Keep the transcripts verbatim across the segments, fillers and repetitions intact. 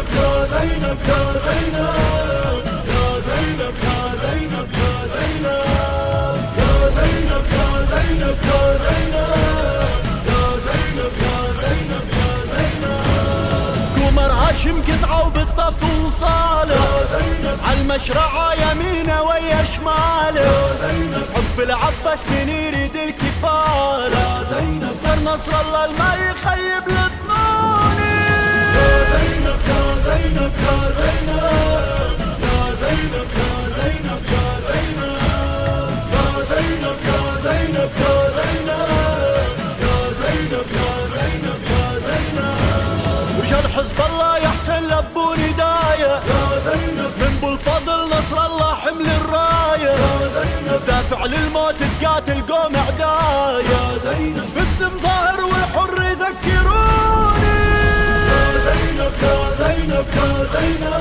زينب يا زينب يا زينب يا زينب يا زينب يا زينب يا زينب يا زينب يا زينب يا زينب يا زينب يا زينب قمر هاشم قطعه وبالطف وصاله عالمشرعة يمينه ويا شماله حب العباس من يريد الكفالة يا زينب غير نصر الله ما يخيب للظنوني يا زينب يا زينب يا زينب يا زينب يا زينب يا زينب يا زينب يا زينب يا زينب يا زينب يا زينب يا زينب رجال حزب الله يا حسين لبوا نداية يا زينب من بالفضل نصر الله حمل الراية يا زينب دافع للموت تقاتل قوم اعدايا يا زينب بالدم ظاهر والحر يذكروني يا زينب يا زينب يا زينب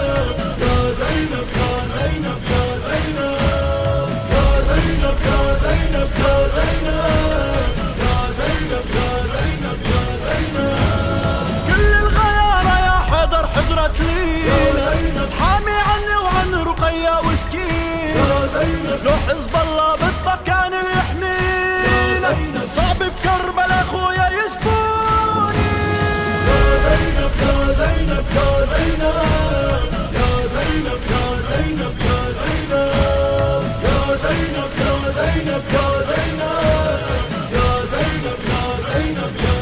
يا زينب يا زينب يا زينب يا زينب يا زينب يا زينب يا زينب يا زينب يا زينب كل الغيارة يا حيدر حضرت لينا حامي عني وعن رقية وسكينة يا زينب لو حزب الله بالطف كان يحمينا صعب بكربلاء اخويا يسبوني يا زينب يا زينب يا زينب يا زينب يا زينب يا زينب يا زينب يا زينب يا زينب يا زينب يا زينب يا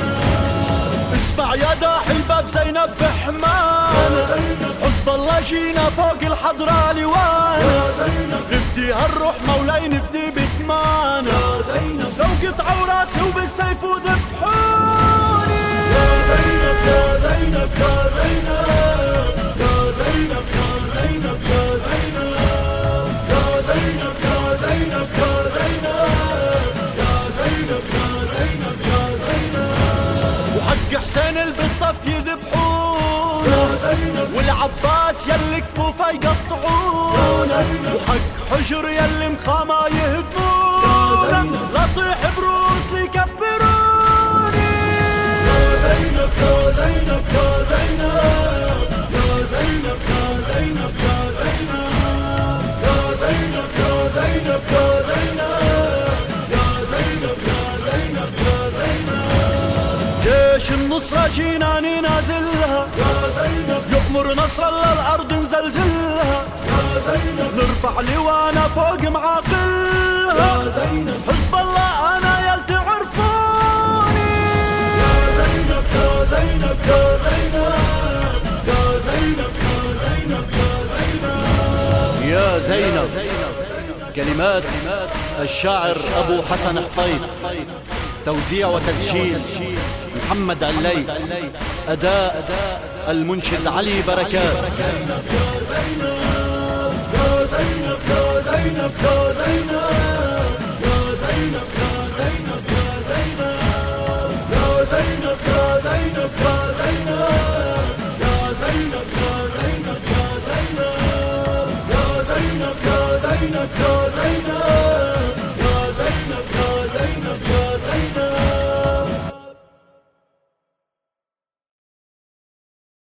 زينب اسمع يا داحي الباب زينب بحمانة حزب الله جينا فوق الحضرة لوانا نفدي هالروح مولاي نفدي بكمانة يا زينب لو قطعوا راسي وبالسيف وذبحوني يا زينب يا زينب يا زينب يا زينب يا زينب يا زينب يا زينب يا زينب يا زينب يا زينب يا زينب يا زينب وحق حسين البالطف يذبحونا يا زينب والعباس يلي كفوفه يقطعونا وحق حجر يلي مخامه يهدمونا لطيح بروس ليكفروني يا زينب يا زينب يا زينب يا زينب يا زينب يا زينب يا زينب يا زينب يا زينب يا زينب يا زينب يا زينب جيش النصرة جينا ننازلها يا زينب يأمر نصر الله الأرض نزلزلها يا زينب نرفع لوانا فوق معاقلها يا زينب حزب الله أنا يل تعرفوني يا زينب يا زينب يا زينب يا زينب يا زينب يا زينب كلمات الشاعر أبو حسن حطيب، توزيع وتسجيل محمد علي، أداء المنشد علي بركات.